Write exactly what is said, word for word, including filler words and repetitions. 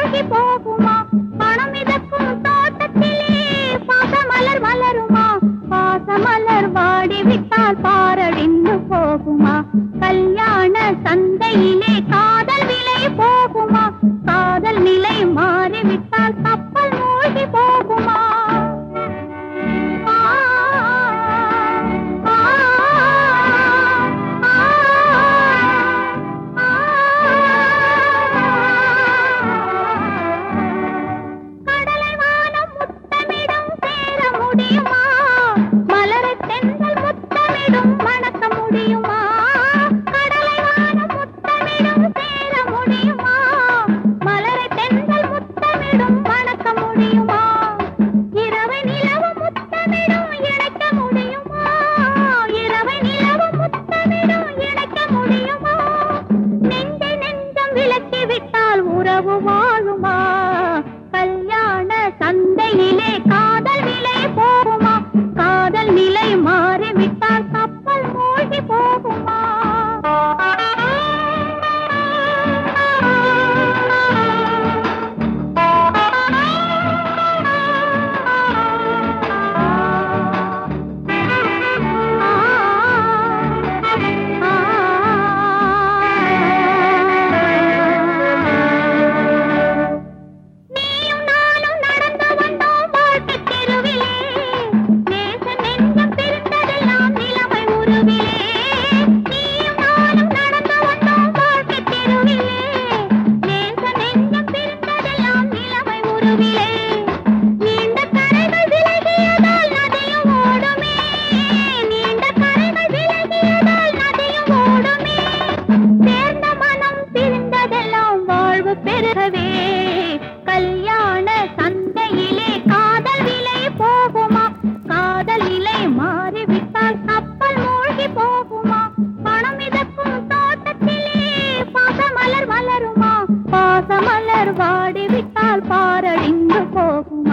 மூழ்கி போகுமா? பணம் மிதக்கும் தோட்டத்திலே பாசமலர் மலருமா? பாசமலர் வாடிவிட்டால் பாரடிந்து போகுமா? கல்யாண சந்தையிலே காதல் விலை போகுமா? காதல் நிலை மாறிவிட்டால் கப்பல் மூழ்கி போகுமா? மலரை தென்றல் முத்தமிடும் மணக்க முடியுமா? கடலை வானம் முத்தமிடும் சேர முடியுமா? மலரை தென்றல் முத்தமிடும் மணக்க முடியுமா? இரவை நிலவு முத்தமிடும் இணைக்க முடியுமா? இரவை நிலவு முத்தமிடும் இணைக்க முடியுமா? நெஞ்சை நெஞ்சம் விலக்கி விட்டால் உறவு வாழுமா? கல்யாண சந்தையிலே காதல் விலை போகுமா? காதல் நிலை மாறிவிட்டால் கப்பல் மூழ்கி போகுமா? கல்யாண சந்தையிலே காதல் விலை போகுமா? காதல் நிலை மாறிவிட்டால் கப்பல் மூழ்கி போகுமா? பணம் மிதக்கும் தோட்டத்திலே பாசமலர் மலருமா? பாசமலர் வாடிவிட்டால் பாரடிந்து போகுமா?